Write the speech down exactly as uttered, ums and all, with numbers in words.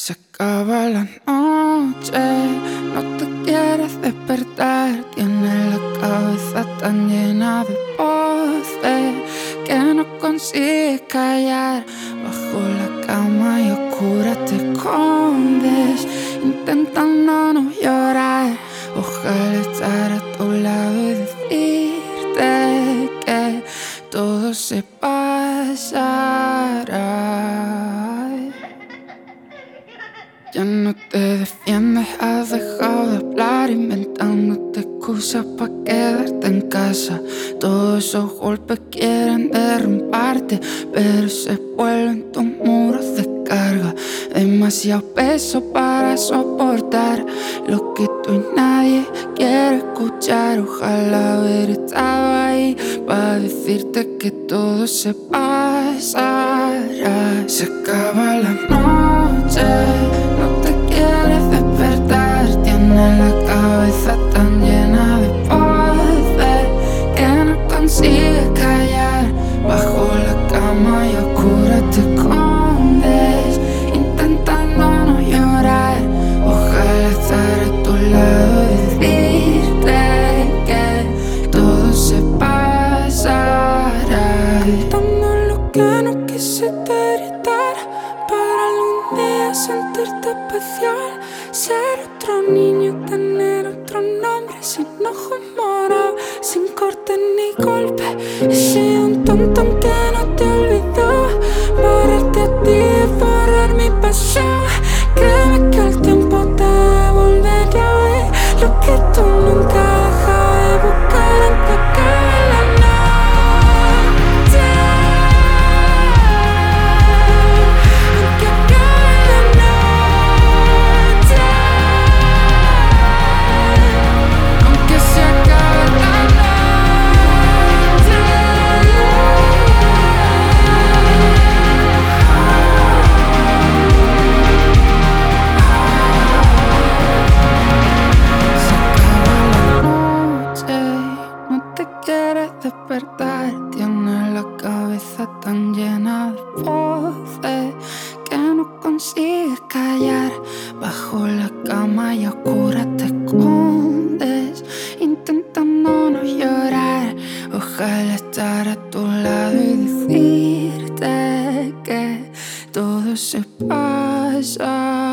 Se acaba la noche, no te quieres despertar. Tienes la cabeza tan llena de voces que no consigues callar. Bajo la cama y oscura te escondes, intentando no llorar. Ojalá estar a tu lado y decirte que todo se pasará. Ya no te defiendes, has dejado de hablar, inventándote excusas pa' quedarte en casa. Todos esos golpes quieren derrumbarte, pero se vuelven tus muros de carga. Demasiado peso para soportar lo que tú y nadie quiere escuchar. Ojalá haber estado ahí para decirte que todo se pasará. Se acaba la noche, no te quieres despertar. Tienes la cabeza tan llena de voces que no consigues callar. Bajo la cama y oscura te escondes, intentando no llorar. Ojalá estar a tu lado y decirte que todo se pasará. Cantando lo que no quise gritar, para algún día sentirte especial. Ser otro niño, tener otro nombre, sin ojos morados, sin corte ni golpe. He sido un tonto que no te olvidó. Borrarte a ti es borrar mi pasión. Créeme que el tiempo te volverá a ver lo que tú nunca dejas de buscar, aunque acabe la noche. Aunque acabe la noche. Aunque se acabe la noche. Se acaba la noche, no te quieres despertar. Tienes la cabeza tan llena de voces que no consigues callar. Bajo la cama y oscura te escondes, intentando no llorar. Ojalá estar a tu lado y decirte que todo se pasa.